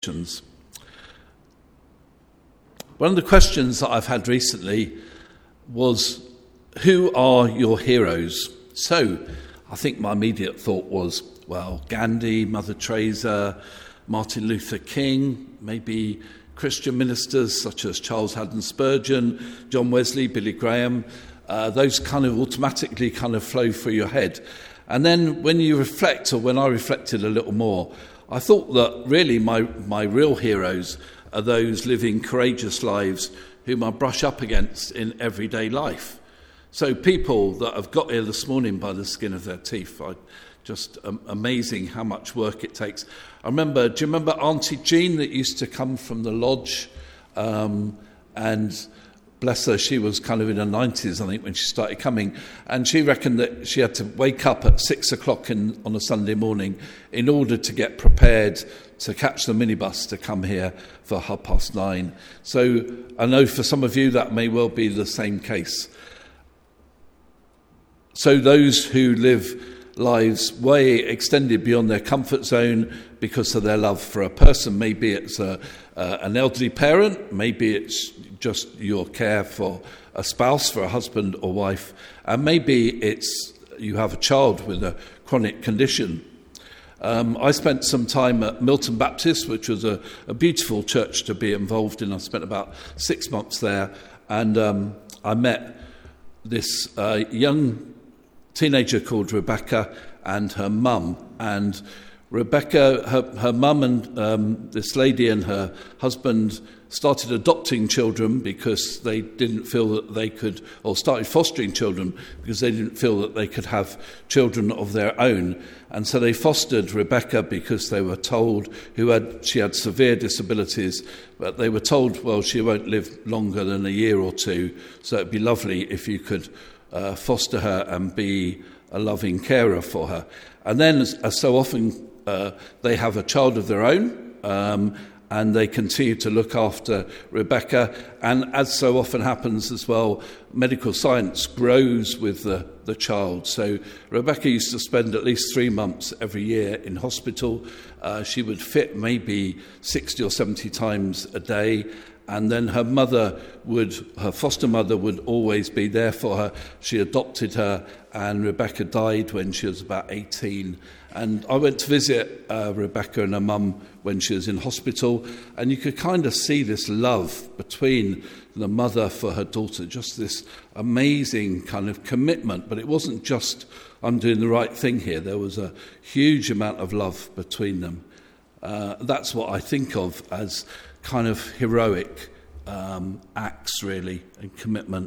One of the questions that I've had recently was, who are your heroes? So I think my immediate thought was, well, Gandhi, Mother Teresa, Martin Luther King, maybe Christian ministers such as Charles Haddon Spurgeon, John Wesley, Billy Graham. Those kind of automatically kind of flow through your head. And then when you reflect, or when I reflected a little more, I thought that really my real heroes are those living courageous lives whom I brush up against in everyday life. So people that have got here this morning by the skin of their teeth, just amazing how much work it takes. Do you remember Auntie Jean that used to come from the lodge? And bless her, she was kind of in her 90s, I think, when she started coming. And she reckoned that she had to wake up at 6 o'clock on a Sunday morning in order to get prepared to catch the minibus to come here for 9:30. So I know for some of you that may well be the same case. So those who live lives way extended beyond their comfort zone because of their love for a person. Maybe it's an elderly parent, maybe it's just your care for a spouse, for a husband or wife, and maybe it's you have a child with a chronic condition. I spent some time at Milton Baptist, which was a beautiful church to be involved in. I spent about 6 months there, and I met this young teenager called Rebecca and her mum. And Rebecca, her mum and this lady and her husband started adopting children because they didn't feel that they could, or started fostering children because they didn't feel that they could have children of their own. And so they fostered Rebecca because they were told she had severe disabilities, but they were told, well, she won't live longer than a year or two, so it'd be lovely if you could foster her and be a loving carer for her. And then, as so often, they have a child of their own, and they continue to look after Rebecca. And as so often happens as well, medical science grows with the child. So Rebecca used to spend at least 3 months every year in hospital. She would fit maybe 60 or 70 times a day. And then her foster mother would always be there for her. She adopted her, and Rebecca died when she was about 18. And I went to visit Rebecca and her mum when she was in hospital, and you could kind of see this love between the mother for her daughter, just this amazing kind of commitment. But it wasn't just, I'm doing the right thing here. There was a huge amount of love between them. That's what I think of as kind of heroic acts, really, and commitment.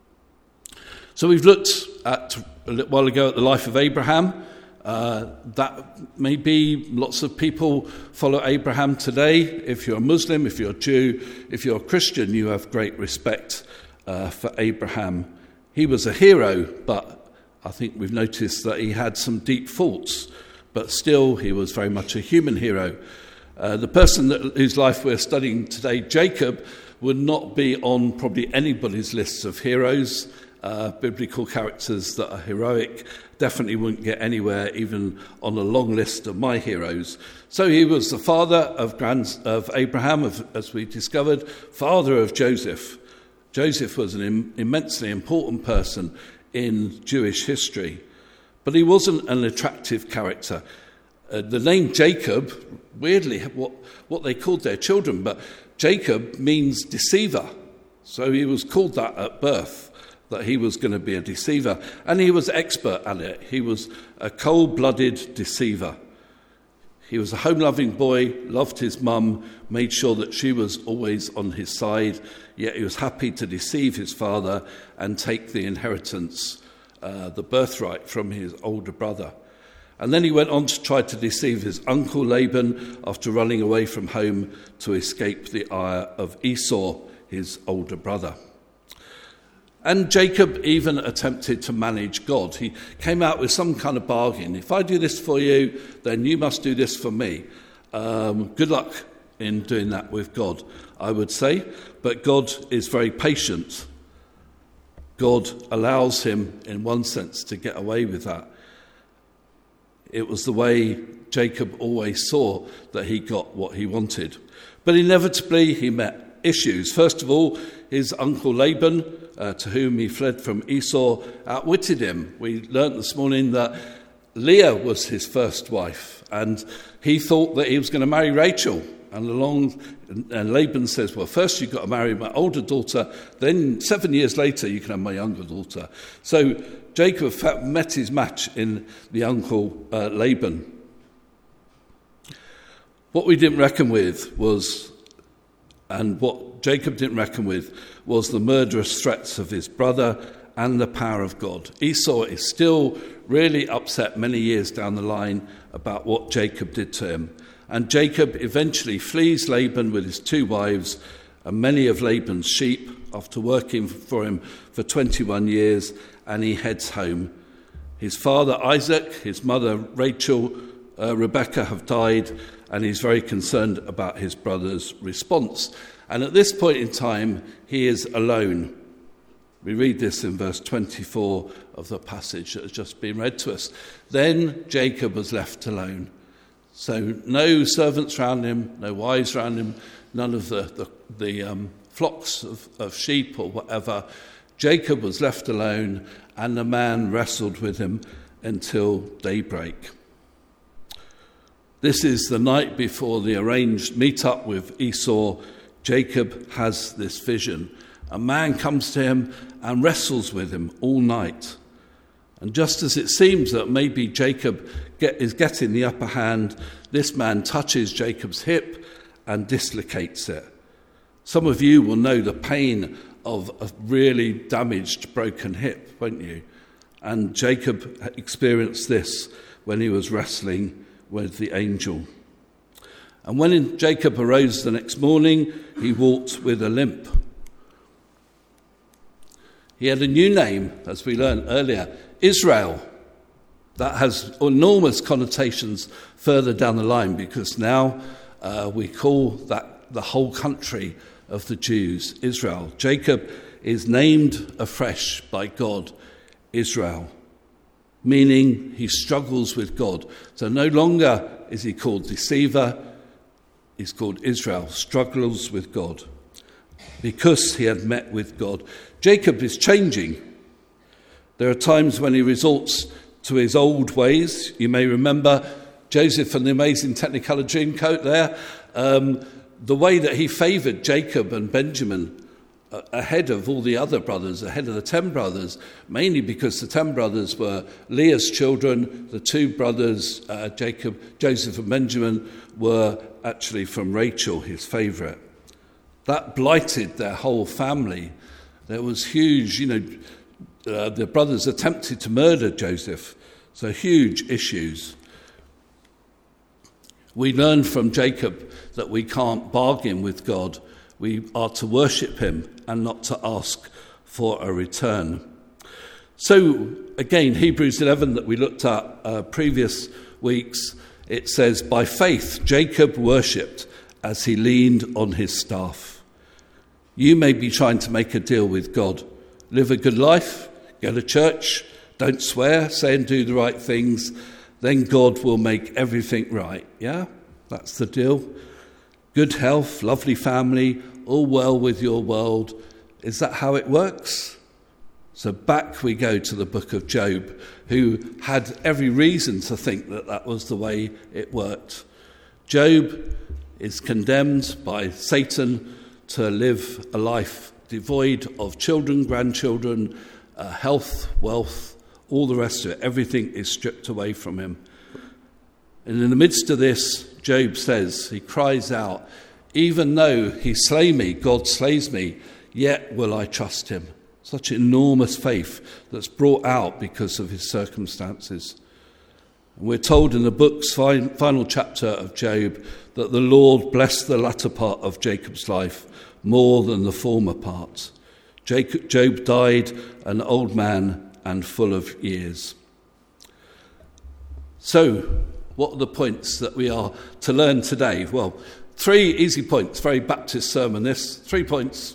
So we've looked at a little while ago at the life of Abraham. That maybe lots of people follow Abraham today. If you're a Muslim, if you're a Jew, if you're a Christian, you have great respect for Abraham. He was a hero, but I think we've noticed that he had some deep faults, but still he was very much a human hero. The person whose life we're studying today, Jacob, would not be on probably anybody's list of heroes. Biblical characters that are heroic definitely wouldn't get anywhere, even on a long list of my heroes. So he was the father of Abraham, as we discovered, father of Joseph. Joseph was an immensely important person in Jewish history, but he wasn't an attractive character. The name Jacob, weirdly, what they called their children, but Jacob means deceiver. So he was called that at birth, that he was going to be a deceiver. And he was expert at it. He was a cold-blooded deceiver. He was a home-loving boy, loved his mum, made sure that she was always on his side, yet he was happy to deceive his father and take the inheritance, the birthright, from his older brother. And then he went on to try to deceive his uncle Laban after running away from home to escape the ire of Esau, his older brother. And Jacob even attempted to manage God. He came out with some kind of bargain. If I do this for you, then you must do this for me. Good luck in doing that with God, I would say. But God is very patient. God allows him, in one sense, to get away with that. It was the way Jacob always saw that he got what he wanted. But inevitably he met issues. First of all, his uncle Laban, to whom he fled from Esau, outwitted him. We learnt this morning that Leah was his first wife, and he thought that he was going to marry Rachel. And Laban says, well, first you've got to marry my older daughter, then 7 years later you can have my younger daughter. So Jacob met his match in the uncle Laban. What we didn't reckon with was, and what Jacob didn't reckon with, was the murderous threats of his brother and the power of God. Esau is still really upset many years down the line about what Jacob did to him. And Jacob eventually flees Laban with his 2 wives and many of Laban's sheep after working for him for 21 years, and he heads home. His father Isaac, his mother Rachel, Rebecca have died, and he's very concerned about his brother's response. And at this point in time, he is alone. We read this in verse 24 of the passage that has just been read to us. Then Jacob was left alone. So no servants around him, no wives around him, none of the flocks of sheep or whatever. Jacob was left alone, and the man wrestled with him until daybreak. This is the night before the arranged meet-up with Esau. Jacob has this vision. A man comes to him and wrestles with him all night. And just as it seems that maybe Jacob is getting the upper hand, this man touches Jacob's hip and dislocates it. Some of you will know the pain of a really damaged, broken hip, won't you? And Jacob experienced this when he was wrestling with the angel. And when Jacob arose the next morning, he walked with a limp. He had a new name, as we learned earlier, Israel. That has enormous connotations further down the line, because now we call that the whole country of the Jews Israel. Jacob is named afresh by God Israel, meaning he struggles with God. So no longer is he called deceiver, he's called Israel, struggles with God, because he had met with God. Jacob is changing. There are times when he resorts to his old ways. You may remember Joseph and the amazing Technicolor Dreamcoat there. The way that he favoured Jacob and Benjamin ahead of all the other brothers, ahead of the 10 brothers, mainly because the 10 brothers were Leah's children. The 2 brothers, Joseph and Benjamin, were actually from Rachel, his favourite. That blighted their whole family. There was huge, the brothers attempted to murder Joseph, so huge issues. We learn from Jacob that we can't bargain with God. We are to worship him and not to ask for a return. So, again, Hebrews 11 that we looked at previous weeks, it says, by faith Jacob worshipped as he leaned on his staff. You may be trying to make a deal with God. Live a good life, go to church, don't swear, say and do the right things, then God will make everything right. Yeah, that's the deal. Good health, lovely family, all well with your world. Is that how it works? So back we go to the book of Job, who had every reason to think that that was the way it worked. Job is condemned by Satan to live a life devoid of children, grandchildren, health, wealth, all the rest of it. Everything is stripped away from him. And in the midst of this, Job says, he cries out, even though he slay me, God slays me, yet will I trust him. Such enormous faith that's brought out because of his circumstances. And we're told in the book's final chapter of Job that the Lord blessed the latter part of Jacob's life more than the former part. Job died an old man and full of years. So, what are the points that we are to learn today? Well, 3 easy points, very Baptist sermon this. 3 points.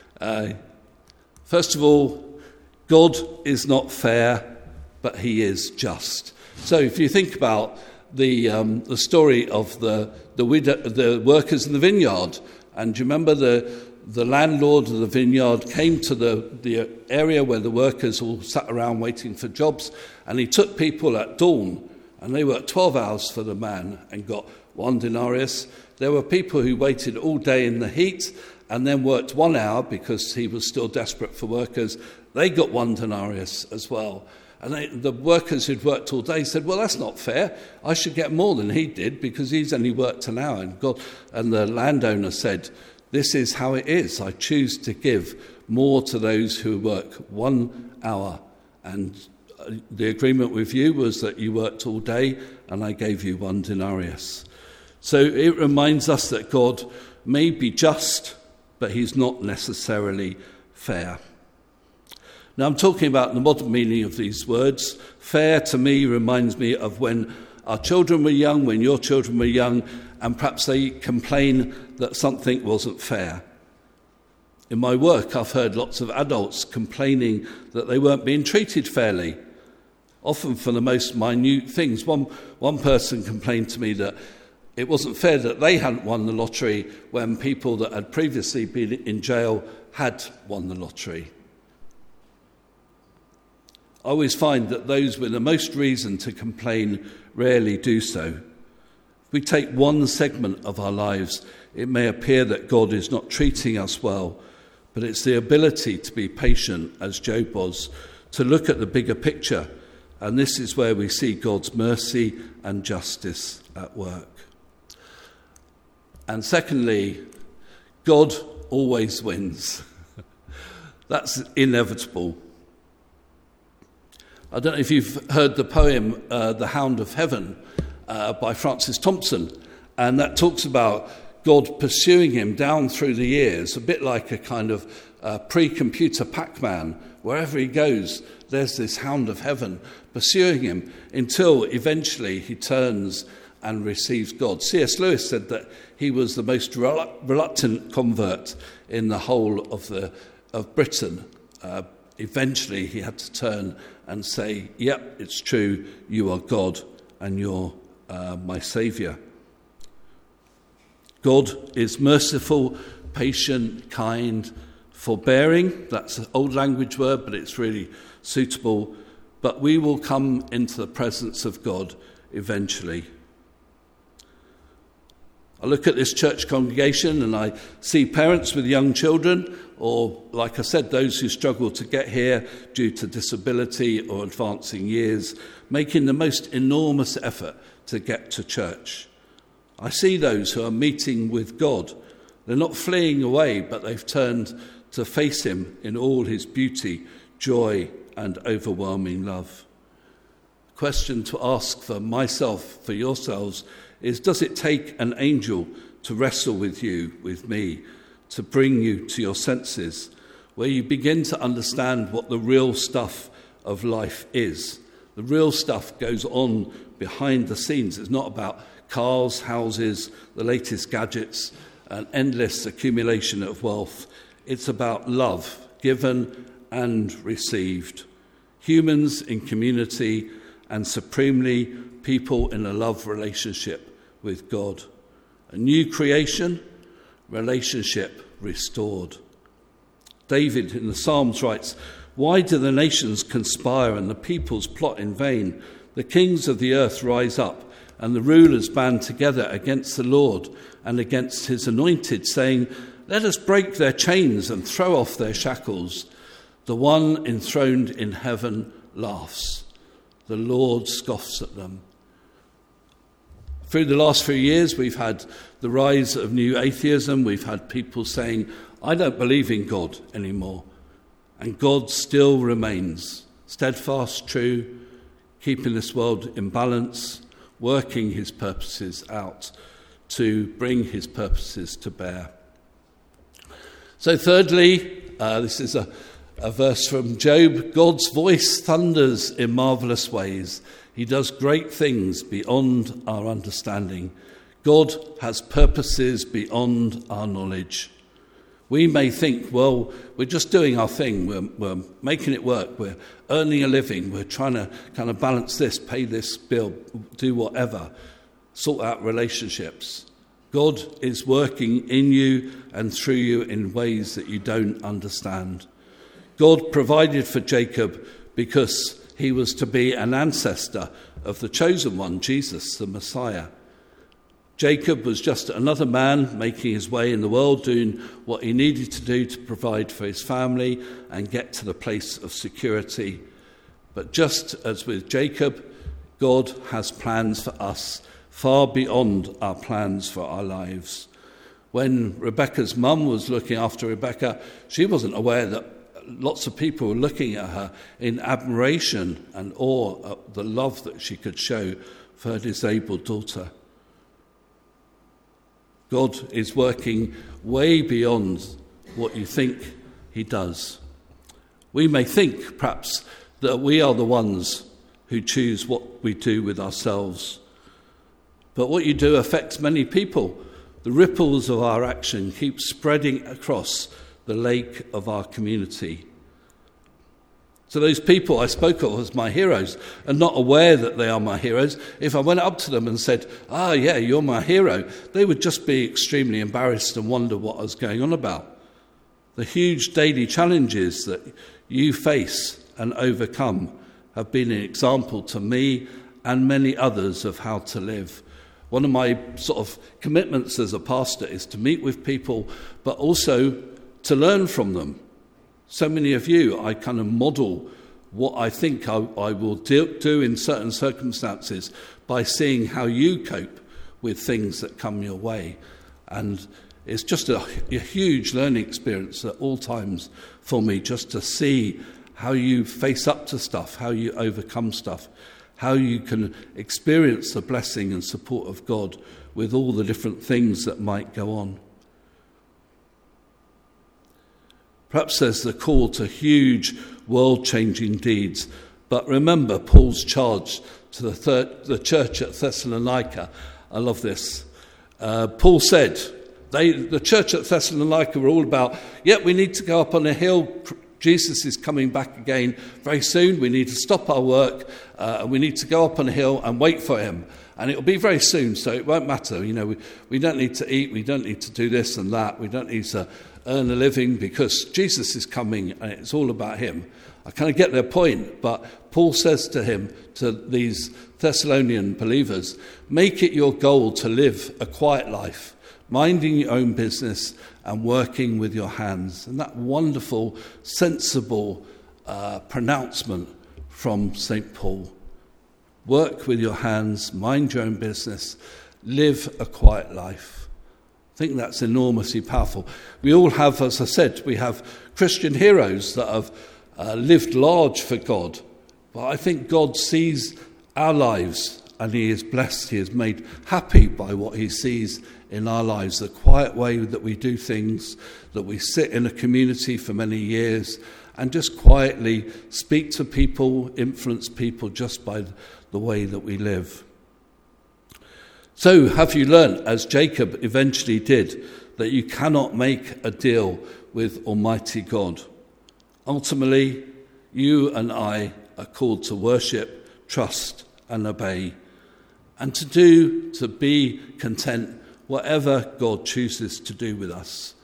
First of all, God is not fair, but he is just. So if you think about the story of the workers in the vineyard. And do you remember the landlord of the vineyard came to the area where the workers all sat around waiting for jobs, and he took people at dawn, and they worked 12 hours for the man and got 1 denarius. There were people who waited all day in the heat and then worked 1 hour because he was still desperate for workers. They got 1 denarius as well. And the workers who'd worked all day said, well, that's not fair. I should get more than he did because he's only worked an hour. And the landowner said, this is how it is. I choose to give more to those who work 1 hour. And the agreement with you was that you worked all day and I gave you 1 denarius. So it reminds us that God may be just, but he's not necessarily fair. Now, I'm talking about the modern meaning of these words. Fair, to me, reminds me of when our children were young, when your children were young, and perhaps they complain that something wasn't fair. In my work, I've heard lots of adults complaining that they weren't being treated fairly, often for the most minute things. One person complained to me that it wasn't fair that they hadn't won the lottery when people that had previously been in jail had won the lottery. I always find that those with the most reason to complain rarely do so. If we take one segment of our lives, it may appear that God is not treating us well, but it's the ability to be patient, as Job was, to look at the bigger picture, and this is where we see God's mercy and justice at work. And secondly, God always wins. That's inevitable. I don't know if you've heard the poem The Hound of Heaven by Francis Thompson, and that talks about God pursuing him down through the years, a bit like a kind of pre-computer Pac-Man. Wherever he goes, there's this Hound of Heaven pursuing him until eventually he turns and receives God. C.S. Lewis said that he was the most reluctant convert in the whole of Britain. Eventually he had to turn and say, yep, it's true, you are God and you're my Saviour. God is merciful, patient, kind, forbearing. That's an old language word, but it's really suitable. But we will come into the presence of God eventually. I look at this church congregation and I see parents with young children, or, like I said, those who struggle to get here due to disability or advancing years, making the most enormous effort to get to church. I see those who are meeting with God. They're not fleeing away, but they've turned to face him in all his beauty, joy, and overwhelming love. The question to ask for myself, for yourselves, is, does it take an angel to wrestle with you, with me, to bring you to your senses, where you begin to understand what the real stuff of life is? The real stuff goes on behind the scenes. It's not about cars, houses, the latest gadgets, an endless accumulation of wealth. It's about love, given and received. Humans in community, and supremely people in a love relationship with God. A new creation, relationship restored. David in the Psalms writes, "Why do the nations conspire and the peoples plot in vain? The kings of the earth rise up, and the rulers band together against the Lord and against his anointed, saying, 'Let us break their chains and throw off their shackles.' The one enthroned in heaven laughs. The Lord scoffs at them." Through the last few years, we've had the rise of new atheism. We've had people saying, "I don't believe in God anymore." And God still remains steadfast, true, keeping this world in balance, working his purposes out to bring his purposes to bear. So thirdly, this is a verse from Job. God's voice thunders in marvellous ways. He does great things beyond our understanding. God has purposes beyond our knowledge. We may think, well, we're just doing our thing, we're making it work, we're earning a living, we're trying to kind of balance this, pay this bill, do whatever, sort out relationships. God is working in you and through you in ways that you don't understand. God provided for Jacob because he was to be an ancestor of the chosen one, Jesus, the Messiah. Jacob was just another man making his way in the world, doing what he needed to do to provide for his family and get to the place of security. But just as with Jacob, God has plans for us far beyond our plans for our lives. When Rebecca's mum was looking after Rebecca, she wasn't aware that lots of people were looking at her in admiration and awe at the love that she could show for her disabled daughter. God is working way beyond what you think he does. We may think, perhaps, that we are the ones who choose what we do with ourselves. But what you do affects many people. The ripples of our action keep spreading across the lake of our community. So those people I spoke of as my heroes are not aware that they are my heroes. If I went up to them and said, yeah, you're my hero, they would just be extremely embarrassed and wonder what I was going on about. The huge daily challenges that you face and overcome have been an example to me and many others of how to live. One of my sort of commitments as a pastor is to meet with people, but also to learn from them. So many of you, I kind of model what I think I will do in certain circumstances by seeing how you cope with things that come your way. And it's just a huge learning experience at all times for me, just to see how you face up to stuff, how you overcome stuff, how you can experience the blessing and support of God with all the different things that might go on. Perhaps there's the call to huge world-changing deeds, but remember Paul's charge to the church at Thessalonica. I love this. Paul said, the church at Thessalonica were all about, we need to go up on a hill. Jesus is coming back again very soon. We need to stop our work. We need to go up on a hill and wait for him. And it will be very soon, so it won't matter. We don't need to eat. We don't need to do this and that. We don't need to earn a living because Jesus is coming and it's all about him. I kind of get their point, but Paul says to these Thessalonian believers, make it your goal to live a quiet life, minding your own business and working with your hands. And that wonderful, sensible pronouncement from St. Paul. Work with your hands, mind your own business, live a quiet life. I think that's enormously powerful. We all have, as I said, we have Christian heroes that have lived large for God. But I think God sees our lives and he is blessed, he is made happy by what he sees in our lives, the quiet way that we do things, that we sit in a community for many years and just quietly speak to people, influence people just by the way that we live. So have you learnt, as Jacob eventually did, that you cannot make a deal with Almighty God? Ultimately, you and I are called to worship, trust and obey, and to be content whatever God chooses to do with us.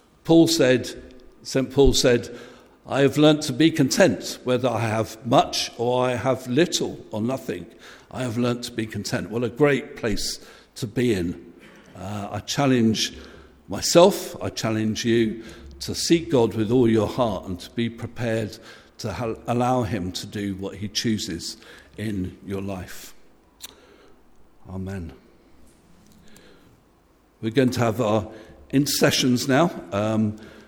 St. Paul said, I have learnt to be content, whether I have much or I have little or nothing. I have learnt to be content. What a great place to be in. I challenge myself, I challenge you to seek God with all your heart and to be prepared to allow him to do what he chooses in your life. Amen. We're going to have our intercessions now.